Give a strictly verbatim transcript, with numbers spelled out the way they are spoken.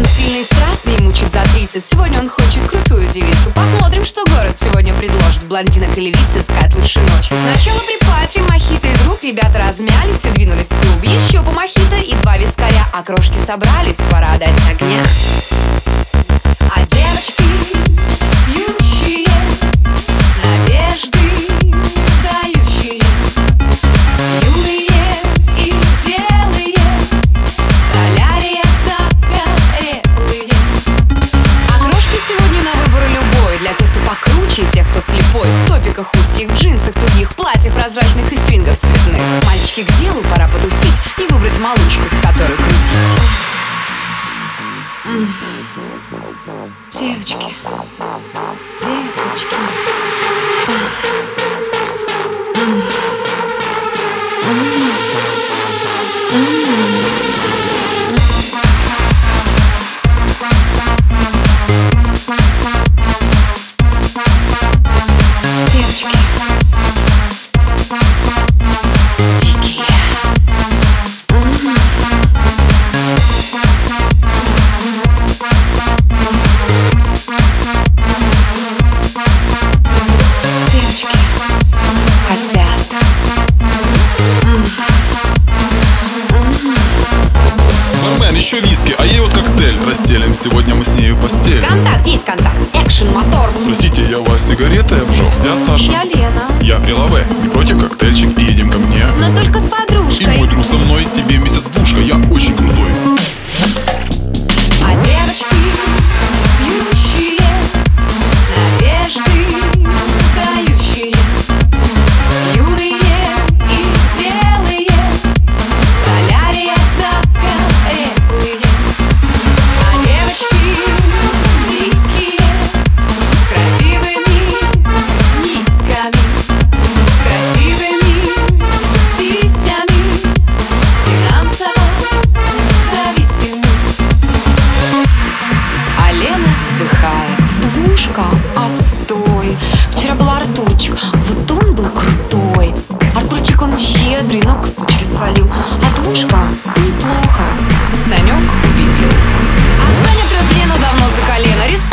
Он сильный, страстный, ему чуть за тридцать. Сегодня он хочет крутую девицу. Посмотрим, что город сегодня предложит. Блондинок и левиц искать лучше ночью. Сначала при пати мохито и друг. Ребята размялись и двинулись в клуб. Еще по мохито и два вискаря. А крошки собрались, пора дать огня. А девочки пьющие, надежды дающие, юные и зрелые, солярия загорелые. А крошки сегодня на выбор любой. Для тех, кто покруче, тех, кто слепой. В топиках узких, в джинсах тугих, платьях прозрачных и стрингах цветных. Мальчики, к делу пора потусить и выбрать малышку, с которой крутить. Девочки, девочки. Еще виски, а ей вот коктейль. Расстелим сегодня мы с нею постель. Контакт, есть контакт, экшен, мотор. Простите, я вас сигаретой обжег. Я Саша. Я Лена. Я Прилаве. Не против коктейльчик и едем ко мне. Но только с подружкой. И мой друг со мной, тебе месяц двушка. Я очень крутой. А девочки пьющие, надежды дающие, юные и зрелые, солярия загорелые. А девочки дикие, с красивыми никами, с красивыми сисями, финансово зависимы. А Лена вздыхает. Двушка, отстой. Вчера был Артурчик, вот он был крутой. Артурчик он щедрый, но к сучке свалил. А двушка неплохо, Санек убедил. А Саня прет Лену давно за колено.